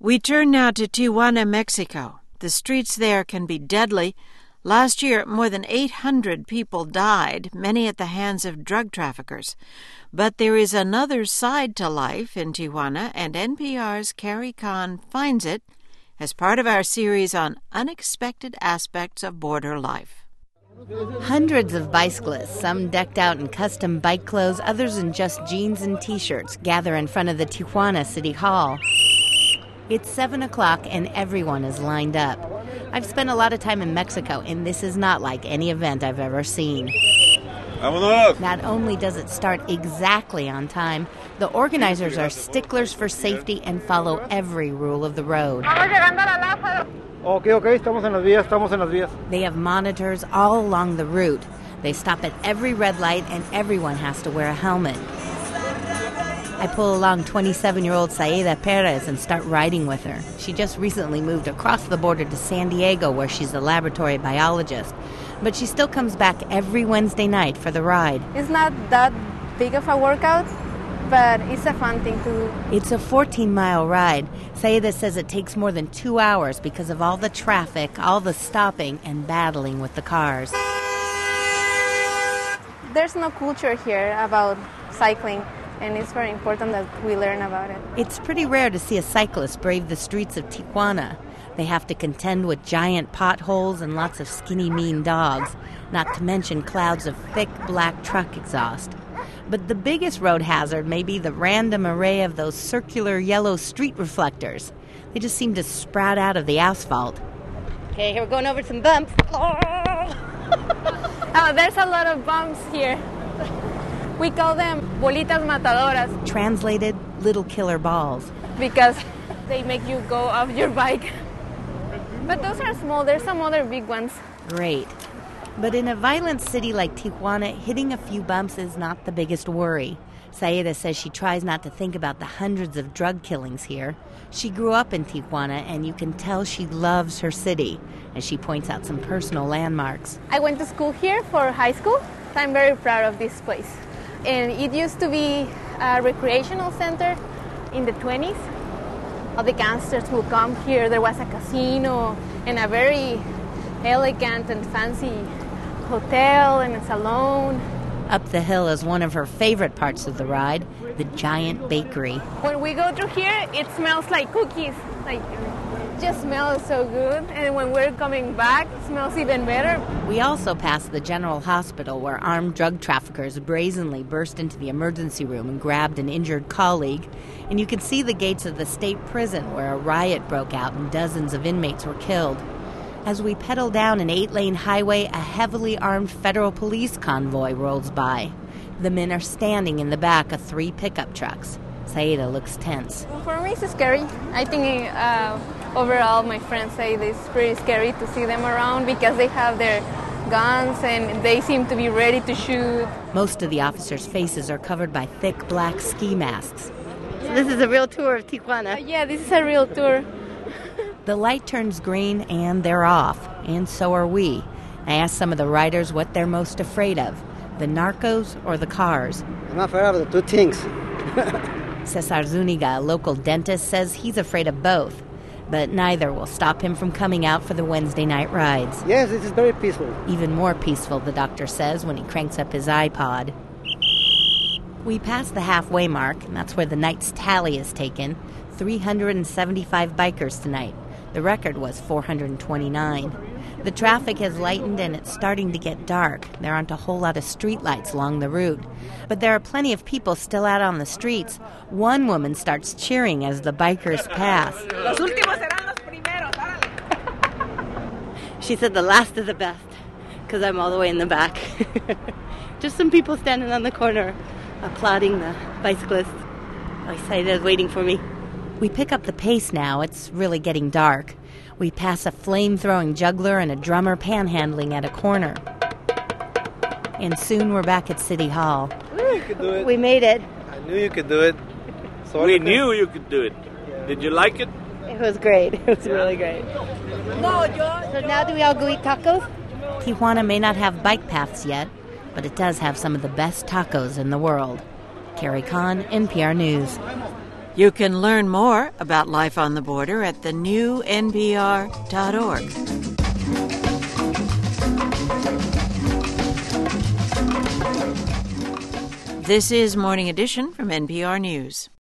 We turn now to Tijuana, Mexico. The streets there can be deadly. Last year, more than 800 people died, many at the hands of drug traffickers. But there is another side to life in Tijuana, and NPR's Carrie Kahn finds it as part of our series on unexpected aspects of border life. Hundreds of bicyclists, some decked out in custom bike clothes, others in just jeans and T-shirts, gather in front of the Tijuana City Hall. It's 7 o'clock and everyone is lined up. I've spent a lot of time in Mexico, and this is not like any event I've ever seen. Not only does it start exactly on time, the organizers are sticklers for safety and follow every rule of the road. Okay, estamos en las vías. They have monitors all along the route. They stop at every red light, and everyone has to wear a helmet. I pull along 27-year-old Saida Perez and start riding with her. She just recently moved across the border to San Diego, where she's a laboratory biologist. But she still comes back every Wednesday night for the ride. It's not that big of a workout, but it's a fun thing to do. It's a 14-mile ride. Saida says it takes more than 2 hours because of all the traffic, all the stopping, and battling with the cars. There's no culture here about cycling, and it's very important that we learn about it. It's pretty rare to see a cyclist brave the streets of Tijuana. They have to contend with giant potholes and lots of skinny, mean dogs, not to mention clouds of thick black truck exhaust. But the biggest road hazard may be the random array of those circular yellow street reflectors. They just seem to sprout out of the asphalt. Okay, here we're going over some bumps. Oh, there's a lot of bumps here. We call them bolitas matadoras. Translated, little killer balls. Because they make you go off your bike. But those are small. There's some other big ones. Great. But in a violent city like Tijuana, hitting a few bumps is not the biggest worry. Saida says she tries not to think about the hundreds of drug killings here. She grew up in Tijuana, and you can tell she loves her city, as she points out some personal landmarks. I went to school here for high school. I'm very proud of this place. And it used to be a recreational center in the 20s. All the gangsters would come here. There was a casino and a very elegant and fancy hotel and a salon. Up the hill is one of her favorite parts of the ride, the giant bakery. When we go through here, it smells like cookies. Like, just smells so good. And when we're coming back, it smells even better. We also pass the General Hospital, where armed drug traffickers brazenly burst into the emergency room and grabbed an injured colleague. And you can see the gates of the state prison, where a riot broke out and dozens of inmates were killed. As we pedal down an 8-lane highway, a heavily armed federal police convoy rolls by. The men are standing in the back of 3 pickup trucks. Saida looks tense. For me, it's scary. I think overall my friends say it's pretty scary to see them around because they have their guns and they seem to be ready to shoot. Most of the officers' faces are covered by thick black ski masks. So this is a real tour of Tijuana. Yeah, this is a real tour. The light turns green and they're off, and so are we. I asked some of the riders what they're most afraid of, the narcos or the cars. I'm afraid of the two things. Cesar Zuniga, a local dentist, says he's afraid of both, but neither will stop him from coming out for the Wednesday night rides. Yes, it is very peaceful. Even more peaceful, the doctor says, when he cranks up his iPod. We pass the halfway mark, and that's where the night's tally is taken. 375 bikers tonight. The record was 429. The traffic has lightened and it's starting to get dark. There aren't a whole lot of streetlights along the route. But there are plenty of people still out on the streets. One woman starts cheering as the bikers pass. Los últimos serán los primeros, She said the last is the best, because I'm all the way in the back. Just some people standing on the corner applauding the bicyclists. Saida's waiting for me. We pick up the pace now. It's really getting dark. We pass a flame-throwing juggler and a drummer panhandling at a corner. And soon we're back at City Hall. You could do it. We made it. I knew you could do it. We knew you could do it. Did you like it? It was great. It was really great. So now do we all go eat tacos? Tijuana may not have bike paths yet, but it does have some of the best tacos in the world. Carrie Kahn, NPR News. You can learn more about life on the border at thenewnpr.org. This is Morning Edition from NPR News.